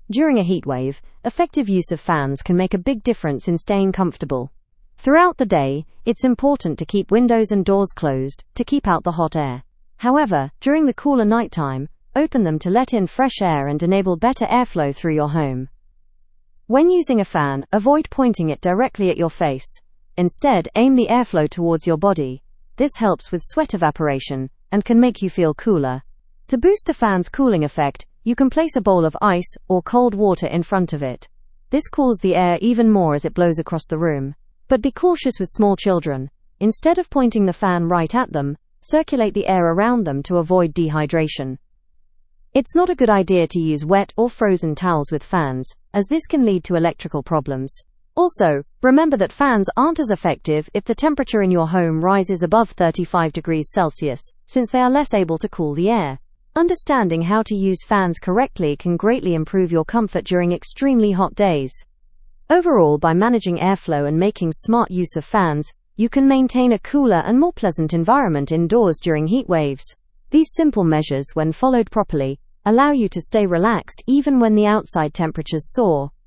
During a heatwave, effective use of fans can make a big difference in staying comfortable. Throughout the day, it's important to keep windows and doors closed to keep out the hot air. However, during the cooler nighttime, open them to let in fresh air and enable better airflow through your home. When using a fan, avoid pointing it directly at your face. Instead, aim the airflow towards your body. This helps with sweat evaporation and can make you feel cooler. To boost a fan's cooling effect, you can place a bowl of ice or cold water in front of it. This cools the air even more as it blows across the room. But be cautious with small children. Instead of pointing the fan right at them, circulate the air around them to avoid dehydration. It's not a good idea to use wet or frozen towels with fans, as this can lead to electrical problems. Also, remember that fans aren't as effective if the temperature in your home rises above 35 degrees Celsius, since they are less able to cool the air. Understanding how to use fans correctly can greatly improve your comfort during extremely hot days. Overall, by managing airflow and making smart use of fans, you can maintain a cooler and more pleasant environment indoors during heat waves. These simple measures, when followed properly, allow you to stay relaxed even when the outside temperatures soar.